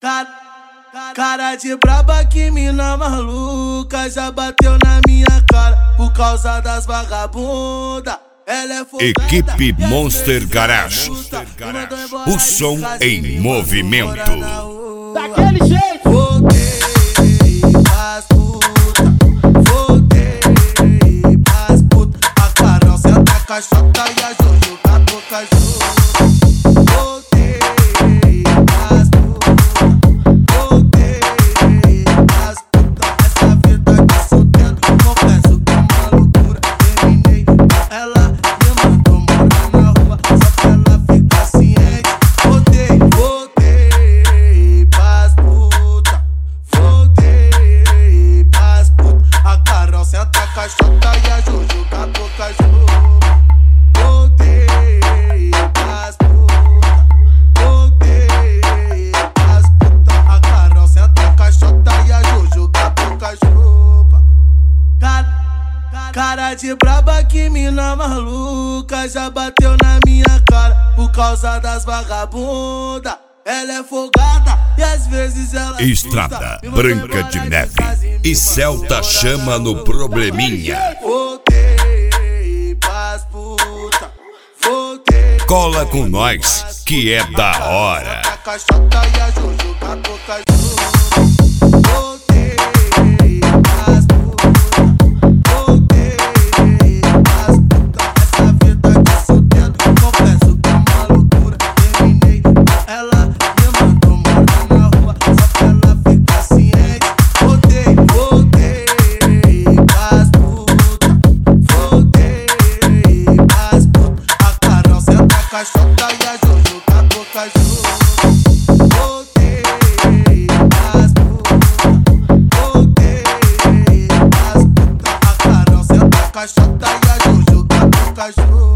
Cara de braba, que mina maluca, já bateu na minha cara por causa das vagabunda. Ela é folgada, Equipe Monster Garage, o som em movimento. Daquele jeito. Voltei pras puta, voltei pras puta. A Carol senta a caixota e a Jojo com a boca junto. Voltei pras puta, voltei pras puta. Essa vida de solteiro, confesso que é uma loucura. Terminei com ela, me mandou morar na rua, só pra ela ficar ciente. Voltei pras puta, voltei pras puta. A Carol senta a caixota e a Jojo com a boca junto. Voltei pras puta, voltei pras puta. A Carol senta a caixota e a Jojo com a boca junto. Cara de braba, que mina maluca, já bateu na minha cara por causa das vagabunda. Ela é folgada e às vezes ela Estrada Branca de Neve e Celta chama no probleminha. Voltei pras puta, voltei. Cola com nós que é da hora. A caixota e a Jojo com a boca junto. Voltei pras puta, voltei pras puta. Essa vida de solteiro, confesso que é uma loucura. Terminei com ela, me mandou morar na rua, só pra ela ficar ciente. Voltei pras puta, voltei pras puta. A Carol senta a caixota e a Jojo com a boca junto. Voltei pras puta, voltei pras puta. A Carol senta a caixota e a Jojo com a boca junto.